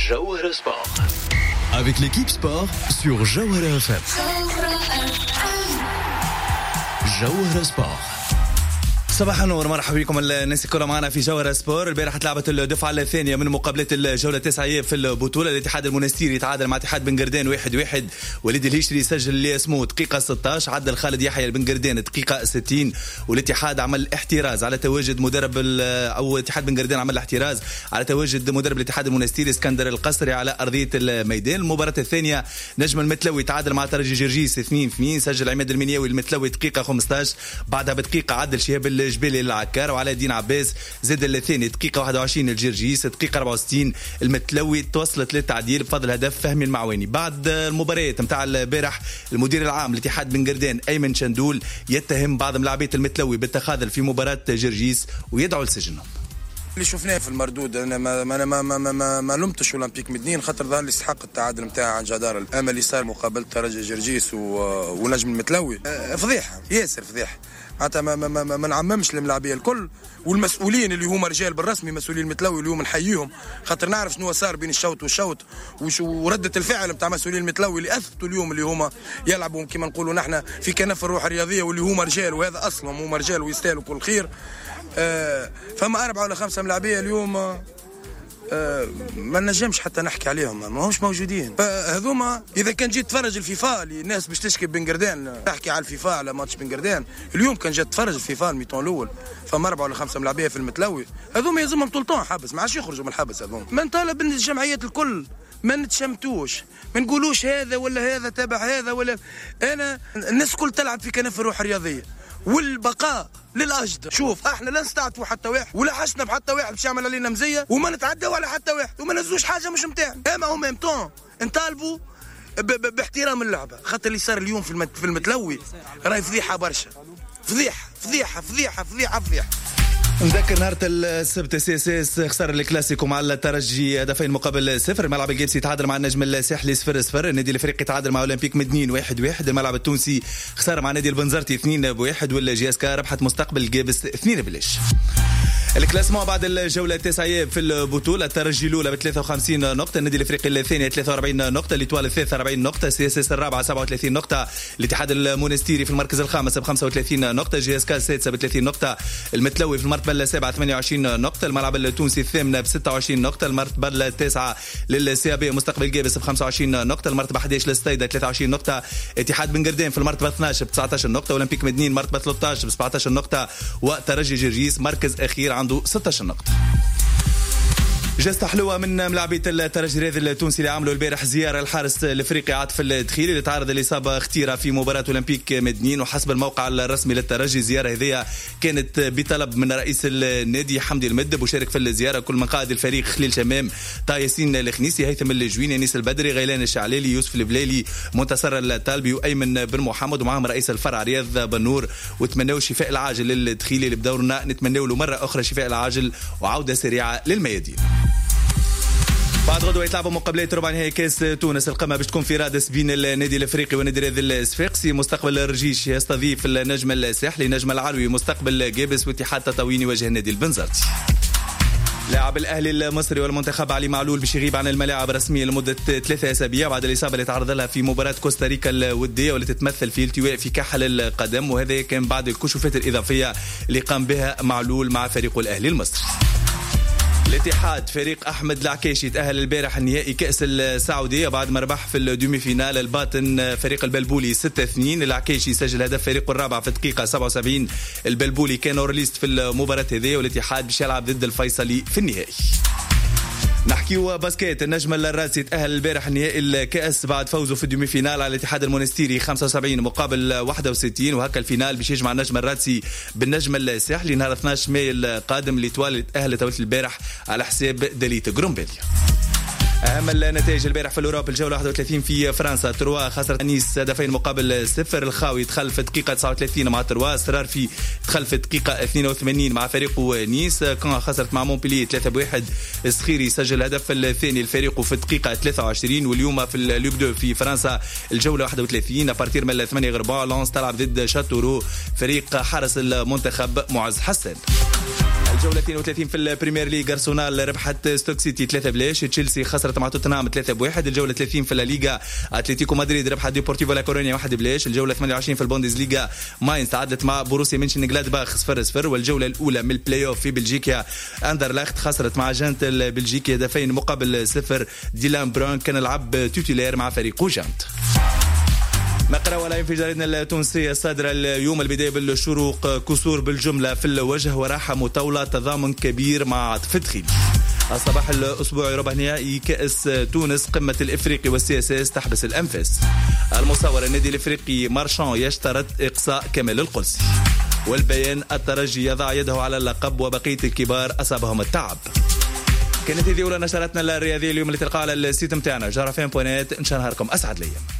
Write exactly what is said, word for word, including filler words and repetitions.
Jawhara Sport. Avec l'équipe sport sur Jawhara F M. Jawhara Sport. صباح النور، مرحبا بكم الناس الكل معنا في جوهرة سبور. البارحة لعبت الدفعة الثانية من مقابلات الجولة التاسعة في البطولة. الاتحاد المنستيري تعادل مع اتحاد بن قردان واحد واحد. وليد الهشري سجل اللي اسمه دقيقة ستة عشر، عدل خالد يحيى بن قردان دقيقة ستين. والاتحاد عمل احتراز على تواجد مدرب او اتحاد بن قردان عمل احتراز على تواجد مدرب الاتحاد المنستيري اسكندر القصري على أرضية الميدان. المباراة الثانية نجم المتلوي تعادل مع ترجي جرجيس اثنين اثنين، سجل عماد المنياوي المتلوي دقيقة خمسة عشر. بعدها بدقيقة عدل شهاب الجبالي العكار، وعلى دين عباس زاد الثاني دقيقة واحد وعشرين الجرجيس، دقيقة أربعة وستين المتلوي توصلت للتعديل بفضل هدف فهمي المعواني. بعد المباريات متاع البارح المدير العام لاتحاد بن قردان أيمن شندول يتهم بعض ملاعبية المتلوي بالتخاذل في مباراة جرجيس ويدعو لسجنهم. اللي شفناه في المردود انا ما ما ما ما, ما, ما, ما لمتش اولمبيك مدنين خاطر ظهر لي استحق التعادل نتاعها عن جدار. الامل اللي صار مقابله ترجي جرجيس ونجم المتلوي فضيحه، ياسر فضيحه. معناتها ما, ما, ما, ما نعممش الملاعبيه الكل، والمسؤولين اللي هما رجال بالرسمي مسؤولين المتلوي اليوم نحييهم خاطر نعرف شنو صار بين الشوط والشوط وردة الفعل نتاع مسؤولين المتلوي اللي اثبتوا اليوم اللي هما يلعبوا كما نقولوا نحن في كنف الروح الرياضيه واللي هما رجال، وهذا اصلا هما رجال ويستاهلوا كل خير. آه فما أربعة ولا خمسة ملاعبية اليوم آه ما نجمش حتى نحكي عليهم، ما همش موجودين. فهذوما إذا كان جيت تفرج الفيفا اللي الناس باش تشكي بن قردان تحكي على الفيفا على ماتش بن قردان، اليوم كان جات تفرج الفيفا الميتون الأول فما أربعة ولا خمسة ملاعبية في المتلوي، هذوما يلزمهم طولتون حبس، ما عادش يخرجوا من الحبس. هذوما ما نطالب من الجمعيات الكل ما نتشمتوش، ما نقولوش هذا ولا هذا تابع هذا ولا أنا. الناس كل تلعب في كنف الروح الرياضية والبقاء للأجدر. شوف احنا لا نستعطفوا حتى واحد ولا حشنا بحتى واحد باش يعمل علينا مزيه وما نتعداو على حتى واحد وما نزوش حاجه مش نتاعنا. اما هم ميمتون نطالبوا باحترام اللعبه خاطر اللي صار اليوم في في المتلوي راهي فضيحه برشا، فضيحه فضيحه فضيحه فضيحه فضيحه. نذكر نهار السبت سي اس اس خسر الكلاسيكو مع الترجي هدفين مقابل صفر. الملعب الجيبسي تعادل مع النجم الساحلي صفر صفر. النادي الافريقي تعادل مع اولمبيك مدنين واحد واحد. الملعب التونسي خسر مع نادي البنزرتي اثنين بواحد. والجي اس كا ربحت مستقبل جابس اثنين بلاش. الكلاسمون بعد الجولة التاسعة في البطولة: الترجي الأولى ب ثلاثة وخمسين نقطة، النادي الأفريقي الثانية ثلاثة وأربعين نقطة، الإيطوال ثلاثة وأربعين نقطة، سي اس اس الرابعة سبعة وثلاثين نقطة، الاتحاد المونستيري في المركز الخامس ب خمسة وثلاثين نقطة، جي اس كا السادسة ب ثلاثين نقطة، المتلوي في المرتبة السابعة ثمانية وعشرين نقطة، الملعب التونسي الثامنة ب ستة وعشرين نقطة، المرتبة التاسعة للسي بي مستقبل جابس ب خمسة وعشرين نقطة، المرتبة أحد عشر للستيدة ثلاثة وعشرين نقطة، اتحاد بن قردان في المرتبة اثني عشر ب تسعة عشر نقطة، أولمبيك مدنين مرتبة ثلاثة عشر ب سبعة عشر نقطة، وترجي جرجيس مركز أخير عنده ستة عشر نقطة. جلسة حلوة من ملاعبية الترجي الرياضي التونسي اللي عملوا البارح زيارة الحارس الافريقي عاطف الدخيلي اللي تعرض لإصابة اختيرة في مباراة اولمبيك مدنين. وحسب الموقع الرسمي للترجي الزيارة هذه كانت بطلب من رئيس النادي حمدي المدب، وشارك في الزيارة كل من قائد الفريق: خليل شمام، طه ياسين الخنيسي، هيثم الجويني، انيس البدري، غيلان الشعلالي، يوسف البلالي، منتصر الطالبي، وايمن بن محمد، ومعهم رئيس الفرع رياض بنور. وتمنوا الشفاء العاجل للدخيلي اللي بدورنا نتمنوا له مرة أخرى شفاء العاجل وعودة سريعة للميادين. بعد غدوة يتلعبوا مقابلات ربع نهائي كاس تونس. القمة باش تكون في رادس بين النادي الافريقي والنادي الرياضي الصفاقسي. مستقبل الرجيش يستضيف النجم الساحلي، نجم العلوي مستقبل جابس، واتحاد تطاوين يواجه النادي البنزرتي. لاعب الاهلي المصري والمنتخب علي معلول باش يغيب عن الملاعب رسميا لمده ثلاثة اسابيع بعد الاصابه اللي تعرض لها في مباراه كوستاريكا الوديه والتي تتمثل في التواء في كحل القدم، وهذا كان بعد الكشوفات الاضافيه اللي قام بها معلول مع فريقه الاهلي المصري. الاتحاد فريق أحمد العكاشي تأهل البارح النهائي كأس السعودية بعد ما ربح في الدومي فينال الباطن فريق البلبولي ستة اثنين. العكاشي سجل هدف فريقه الرابع في الدقيقة سبعة وسبعين. البلبولي كان اورليست في المباراة هذه، والاتحاد باش يلعب ضد الفيصلي في النهائي. نحكيو باسكيت. النجم الراسي تأهل البارح النهائي الكأس بعد فوزه في الدومي فينال على الاتحاد المونستيري خمسة وسبعين مقابل واحد وستين. وهكا الفينال باش يجمع النجم الراسي بالنجم الساحلي نهار اثني عشر ماي القادم اللي توالد تأهل تولت البارح على حساب دليت جرومبيليا. أهم النتائج البارح في الأوروب: الجولة واحد وثلاثين في فرنسا، تروا خسرت نيس هدفين مقابل صفر، الخاوي دخل في الدقيقة تسعة وثلاثين مع تروا، سرار في دخل في الدقيقة اثنين وثمانين مع فريقه نيس، كان خسرت مع مونبلييه ثلاثة بواحد، السخيري سجل الهدف الثاني الفريق في الدقيقة ثلاثة وعشرين. واليوم في اللوب دو في فرنسا الجولة واحد وثلاثين أبارتير من ثمانية غرباء، لانس تلعب ضد شاتورو فريق حارس المنتخب معز حسن. الجولة اثنين وثلاثين في البريمير ليغ، أرسنال ربحت ستوك سيتي ثلاثة بلاش، تشيلسي خسرت مع توتنهام ثلاثة بواحد. الجولة ثلاثين في الليغا، أتلتيكو مدريد ربحت ديبورتيفو لا كورونيا واحد بلاش. الجولة ثمانية وعشرين في البوندسليغا، ماينز تعادلت مع بوروسيا مينشن جلادباخ صفر صفر. والجولة الأولى من البلاي أوف في بلجيكا، أندرلخت خسرت مع جانت البلجيكي هدفين مقابل صفر. ديلان برون كان لعب توتيلير مع فريق جانت. نقرأ ولا في جريدنا التونسية الصادرة اليوم، البداية بالشروق، كسور بالجملة في الوجه وراحة مطولة، تضامن كبير مع عاطف الدخيل. الصباح الأسبوعي ربع نهائي كأس تونس، قمة الإفريقي والسي اس اس تحبس الأنفاس. المصور، النادي الإفريقي مارشان يشترط إقصاء كمال القدسي. والبيان، الترجي يضع يده على اللقب وبقية الكبار أصابهم التعب. كانت هذه أولى نشراتنا الرياضية اليوم اللي تلقاها على السيت متاعنا جارفين بوينات. إن شاء نهاركم أسعد ليا.